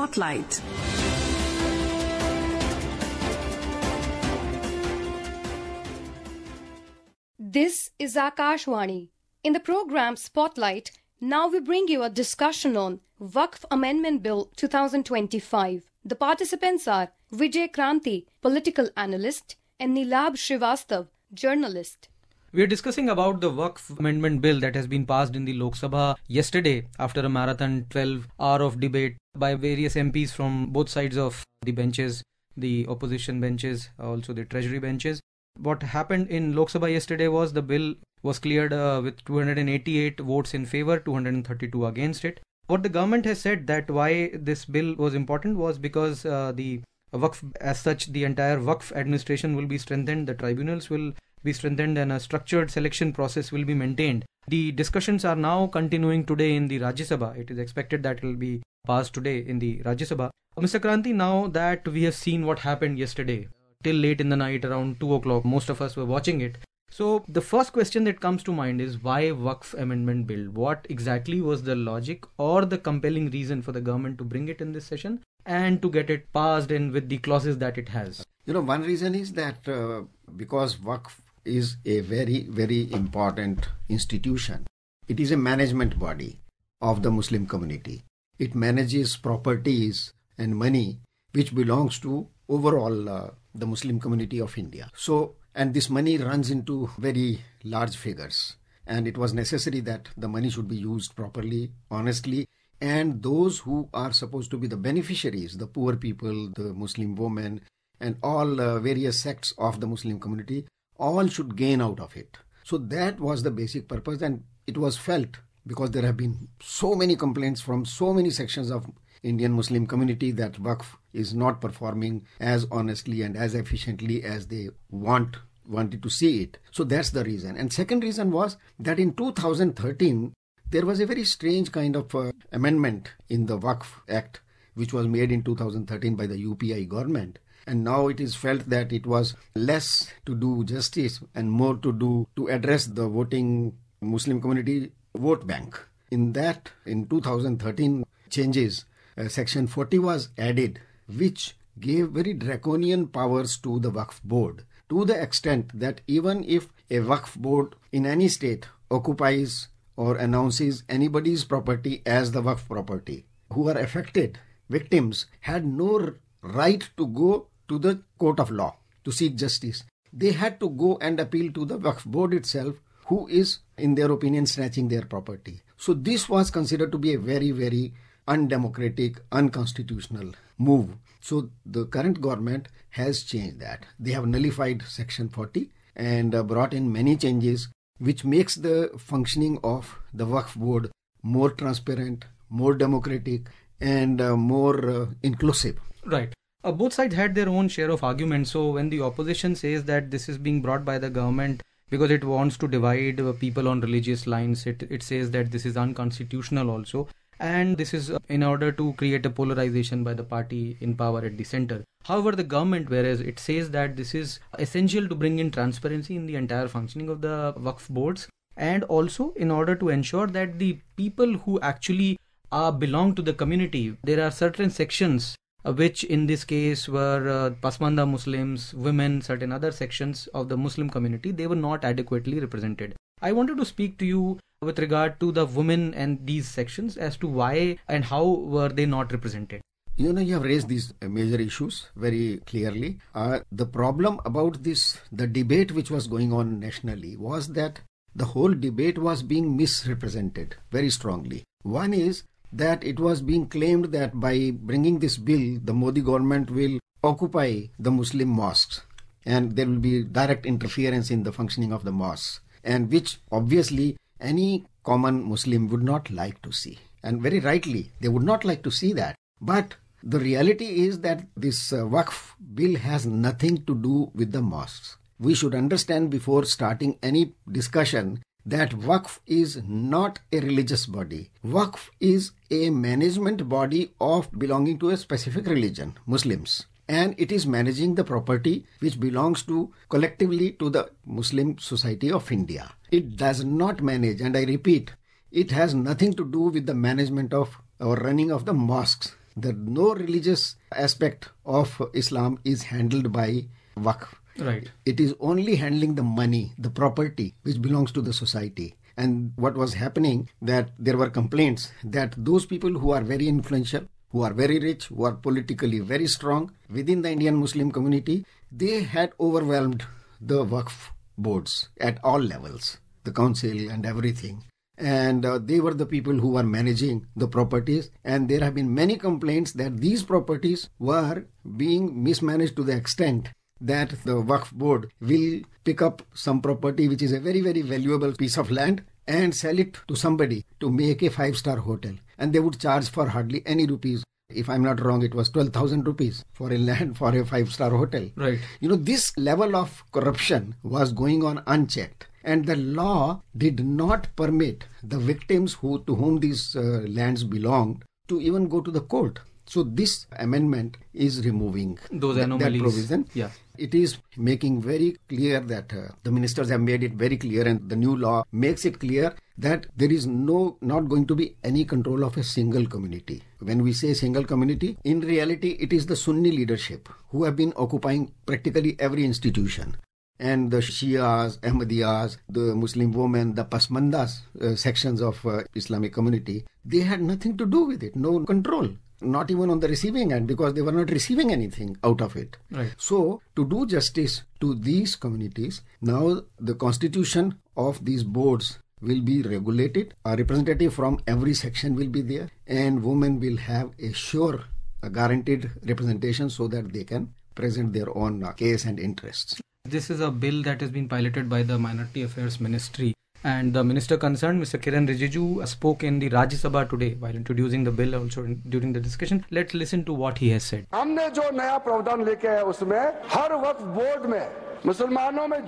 Spotlight. This is Akashwani. In the program Spotlight, now we bring you a discussion on Waqf Amendment Bill 2025. The participants are Vijay Kranti, political analyst, and Nilab Srivastav, journalist. We are discussing about the Waqf Amendment Bill that has been passed in the Lok Sabha yesterday after a marathon 12-hour of debate by various MPs from both sides of the benches, the opposition benches, also the treasury benches. What happened in Lok Sabha yesterday was the bill was cleared with 288 votes in favor, 232 against it. What the government has said that why this bill was important was because the Waqf, as such, the entire Waqf administration will be strengthened, the tribunals will be strengthened, and a structured selection process will be maintained. The discussions are now continuing today in the Rajya Sabha. It is expected that it will be passed today in the Rajya Sabha. Mr. Kranti, now that we have seen what happened yesterday, till late in the night, around 2 o'clock, most of us were watching it. So the first question that comes to mind is why Waqf Amendment Bill? What exactly was the logic or the compelling reason for the government to bring it in this session and to get it passed in with the clauses that it has? One reason is that because Waqf is a very, very important institution. It is a management body of the Muslim community. It manages properties and money which belongs to overall the Muslim community of India. So, and this money runs into very large figures. And it was necessary that the money should be used properly, honestly. And those who are supposed to be the beneficiaries, the poor people, the Muslim women, and all various sects of the Muslim community, all should gain out of it. So that was the basic purpose, and it was felt because there have been so many complaints from so many sections of Indian Muslim community that Waqf is not performing as honestly and as efficiently as they wanted to see it. So that's the reason. And second reason was that in 2013, there was a very strange kind of amendment in the Waqf Act, which was made in 2013 by the UPI government. And now it is felt that it was less to do justice and more to do to address the voting Muslim community vote bank. In that, in 2013 changes, Section 40 was added, which gave very draconian powers to the Waqf board, to the extent that even if a Waqf board in any state occupies or announces anybody's property as the Waqf property, who are affected, victims, had no right to go to the court of law to seek justice. They had to go and appeal to the Waqf board itself, who is, in their opinion, snatching their property. So this was considered to be a very, very undemocratic, unconstitutional move. So the current government has changed that. They have nullified Section 40 and brought in many changes, which makes the functioning of the Waqf board more transparent, more democratic, and more inclusive. Right. Both sides had their own share of arguments. So when the opposition says that this is being brought by the government because it wants to divide people on religious lines, it says that this is unconstitutional also. And this is in order to create a polarization by the party in power at the center. However, the government, whereas it says that this is essential to bring in transparency in the entire functioning of the Waqf boards, and also in order to ensure that the people who actually belong to the community, there are certain sections which in this case were Pasmanda Muslims, women, certain other sections of the Muslim community, they were not adequately represented. I wanted to speak to you with regard to the women and these sections as to why and how were they not represented. You have raised these major issues very clearly. The problem about this, the debate which was going on nationally, was that the whole debate was being misrepresented very strongly. One is that it was being claimed that by bringing this bill, the Modi government will occupy the Muslim mosques and there will be direct interference in the functioning of the mosques, and which obviously any common Muslim would not like to see. And very rightly, they would not like to see that. But the reality is that this Waqf bill has nothing to do with the mosques. We should understand before starting any discussion that Waqf is not a religious body. Waqf is a management body of belonging to a specific religion, Muslims. And it is managing the property which belongs to collectively to the Muslim society of India. It does not manage, and I repeat, it has nothing to do with the management of or running of the mosques. that no religious aspect of Islam is handled by Waqf. Right. It is only handling the money, the property which belongs to the society. And what was happening, that there were complaints that those people who are very influential, who are very rich, who are politically very strong within the Indian Muslim community, they had overwhelmed the Waqf boards at all levels, the council and everything. And they were the people who were managing the properties. And there have been many complaints that these properties were being mismanaged to the extent that the Waqf board will pick up some property which is a very, very valuable piece of land and sell it to somebody to make a 5-star hotel. And they would charge for hardly any rupees. If I'm not wrong, it was 12,000 rupees for a land for a 5-star hotel. Right. This level of corruption was going on unchecked. And the law did not permit the victims to whom these lands belonged to even go to the court. So this amendment is removing those anomalies. That provision. Yeah. It is making very clear that the ministers have made it very clear, and the new law makes it clear that there is not going to be any control of a single community. When we say single community, in reality it is the Sunni leadership who have been occupying practically every institution. And the Shias, Ahmadiyas, the Muslim women, the Pasmandas sections of Islamic community, they had nothing to do with it, no control. Not even on the receiving end, because they were not receiving anything out of it. Right. So, to do justice to these communities, now the constitution of these boards will be regulated. A representative from every section will be there, and women will have a guaranteed representation so that they can present their own case and interests. This is a bill that has been piloted by the Minority Affairs Ministry. And the minister concerned, Mr. Kiran Rijiju, spoke in the Rajya Sabha today while introducing the bill also during the discussion. Let's listen to what he has said. हमने जो नया प्रावधान लेके आया उसमें हर वक्फ board में मुसलमानों में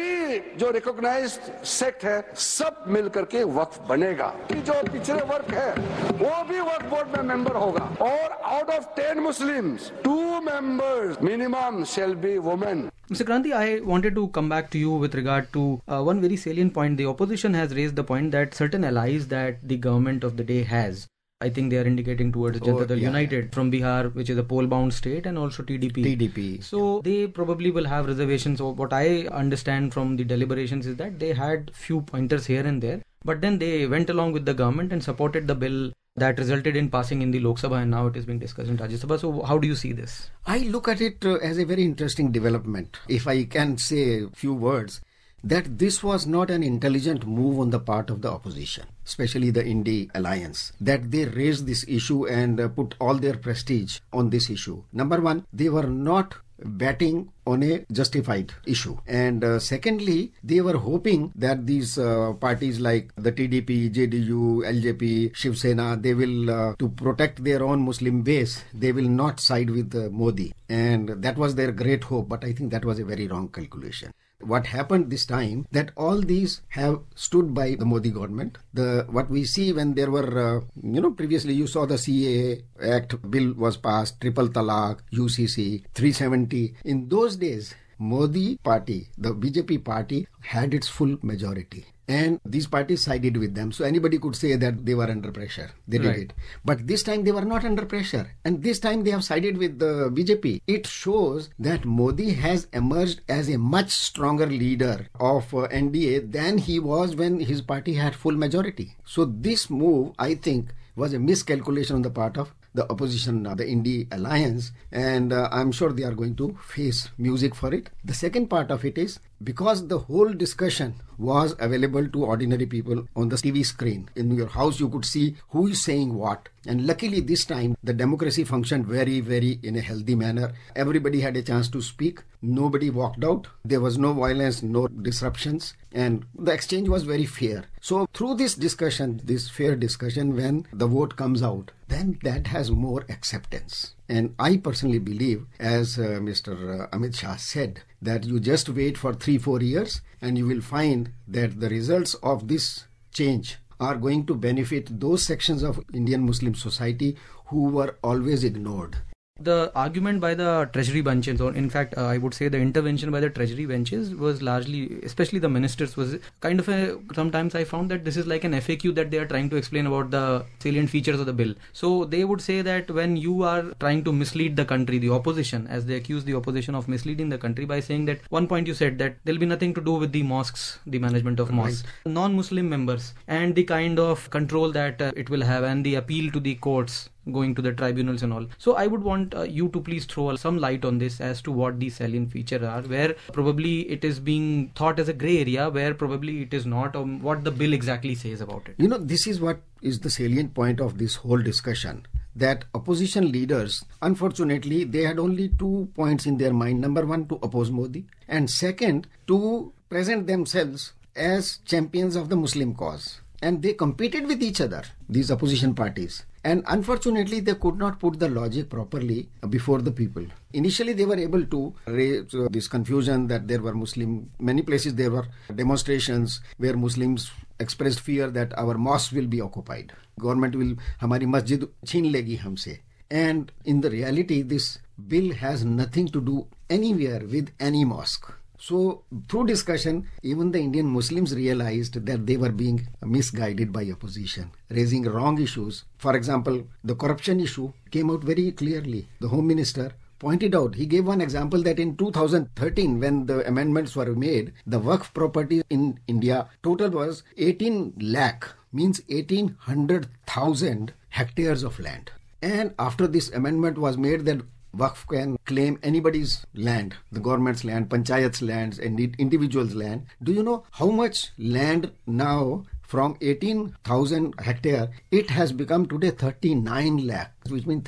जो रिकॉग्नाइज्ड सेक्ट है सब मिल करके वक्फ बनेगा। जो पिछड़े वर्ग है वो भी वक्फ बोर्ड में मेंबर होगा और out of 10 Muslims 2 members minimum shall be women. Mr. Kranti, I wanted to come back to you with regard to one very salient point. The opposition has raised the point that certain allies that the government of the day has, I think they are indicating towards Janata United from Bihar, which is a poll-bound state, and also TDP. So they probably will have reservations. So what I understand from the deliberations is that they had few pointers here and there, but then they went along with the government and supported the bill that resulted in passing in the Lok Sabha, and now it is being discussed in Rajya Sabha. So how do you see this? I look at it as a very interesting development. If I can say a few words, that this was not an intelligent move on the part of the opposition, especially the India alliance, that they raised this issue and put all their prestige on this issue. Number one, they were not betting on a justified issue. And secondly, they were hoping that these parties like the TDP, JDU, LJP, Shiv Sena, they will, to protect their own Muslim base, they will not side with Modi. And that was their great hope. But I think that was a very wrong calculation. What happened this time, that all these have stood by the Modi government. What we see when there were, previously you saw the CAA Act bill was passed, Triple Talaq, UCC, 370. In those days, Modi party, the BJP party, had its full majority. And these parties sided with them. So anybody could say that they were under pressure. They did it. But this time they were not under pressure. And this time they have sided with the BJP. It shows that Modi has emerged as a much stronger leader of NDA than he was when his party had full majority. So this move, I think, was a miscalculation on the part of the opposition, the India alliance, and I'm sure they are going to face music for it. The second part of it is because the whole discussion was available to ordinary people on the TV screen. In your house, you could see who is saying what. And luckily this time, the democracy functioned very, very in a healthy manner. Everybody had a chance to speak. Nobody walked out. There was no violence, no disruptions. And the exchange was very fair. So through this discussion, this fair discussion, when the vote comes out, then that has more acceptance. And I personally believe, as Mr. Amit Shah said, that you just wait for 3-4 years and you will find that the results of this change are going to benefit those sections of Indian Muslim society who were always ignored. The argument by the treasury benches, or in fact, I would say the intervention by the treasury benches was largely, especially the ministers, was kind of sometimes I found that this is like an FAQ that they are trying to explain about the salient features of the bill. So they would say that when you are trying to mislead the country, the opposition, as they accuse the opposition of misleading the country by saying that one point you said that there'll be nothing to do with the mosques, the management of mosques, non-Muslim members, and the kind of control that it will have, and the appeal to the courts, going to the tribunals and all. So I would want you to please throw some light on this as to what these salient features are, where probably it is being thought as a grey area, where probably it is not, or what the bill exactly says about it. You know, this is what is the salient point of this whole discussion, that opposition leaders, unfortunately, they had only 2 points in their mind. Number one, to oppose Modi, and second, to present themselves as champions of the Muslim cause. And they competed with each other, these opposition parties. And unfortunately, they could not put the logic properly before the people. Initially, they were able to raise this confusion that there were many places there were demonstrations where Muslims expressed fear that our mosques will be occupied. Government will, hamari masjid chhin legi humse. And in the reality, this bill has nothing to do anywhere with any mosque. So, through discussion, even the Indian Muslims realized that they were being misguided by opposition, raising wrong issues. For example, the corruption issue came out very clearly. The Home Minister pointed out, he gave one example that in 2013, when the amendments were made, the Waqf property in India total was 18 lakh, means 1800,000 hectares of land. And after this amendment was made, that Waqf can claim anybody's land, the government's land, panchayat's lands, and individual's land. Do you know how much land now from 18,000 hectare, it has become today 39 lakh, which means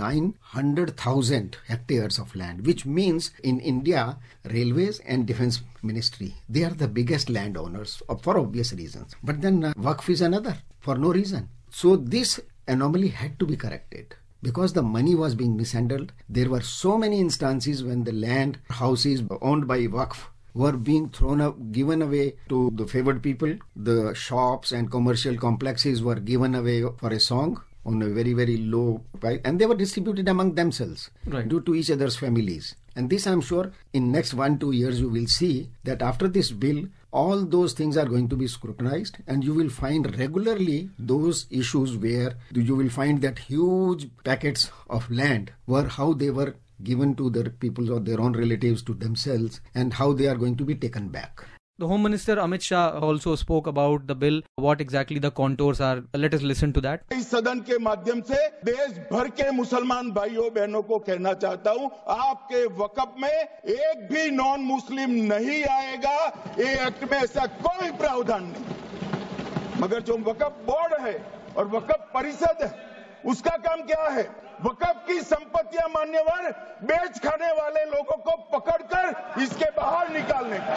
39,100,000 hectares of land, which means in India, railways and defense ministry, they are the biggest landowners for obvious reasons. But then Waqf is another, for no reason. So this anomaly had to be corrected. Because the money was being mishandled, there were so many instances when the land, houses owned by Waqf were being given away to the favored people. The shops and commercial complexes were given away for a song on a very, very low price, and they were distributed among themselves due to each other's families. And this, I'm sure, in next 1-2 years, you will see that after this bill, all those things are going to be scrutinized, and you will find regularly those issues where you will find that huge packets of land were how they were given to the people or their own relatives to themselves, and how they are going to be taken back. The Home Minister Amit Shah also spoke about the bill, what exactly the contours are. Let us listen to that. इस सदन के माध्यम से देश भर के मुसलमान भाइयों बहनों को कहना चाहता हूं, आपके वक़्फ में एक भी नॉन मुस्लिम नहीं आएगा। ये एक्ट में ऐसा कोई प्रावधान नहीं। मगर जो वक़्फ बोर्ड है और वक़्फ परिषद है, उसका काम क्या है? वक़्फ की संपत्तियां मान्यवर बेच खाने वाले लोगों को पकड़कर इसके बाहर निकालने का।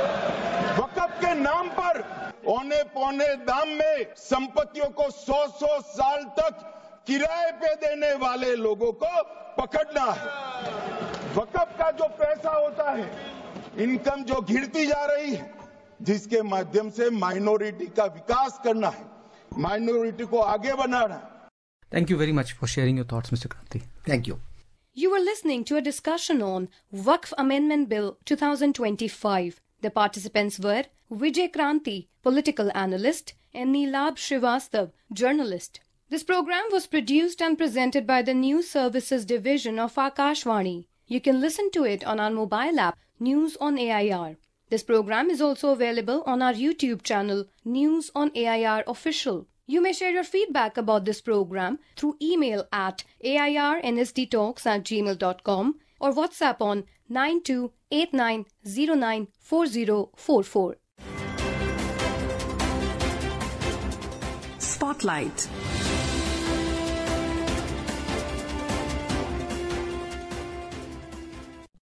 वक़्फ के नाम पर औने पौने दाम में संपत्तियों को 100 साल तक किराए पे देने वाले लोगों को पकड़ना है। वक़्फ का जो पैसा होता है, इनकम जो गिरती जा रही है, जिसके माध्यम से माइनॉरिटी का विकास करना है, माइनॉरिटी को आगे बढ़ाना है। Thank you very much for sharing your thoughts, Mr. Kranti. Thank you. You were listening to a discussion on Waqf Amendment Bill 2025. The participants were Vijay Kranti, political analyst, and Neelab Srivastav, journalist. This program was produced and presented by the News Services Division of Akashvani. You can listen to it on our mobile app, News on AIR. This program is also available on our YouTube channel, News on AIR Official. You may share your feedback about this program through email at airnsdtalks@gmail.com or WhatsApp on 9289094044. Spotlight.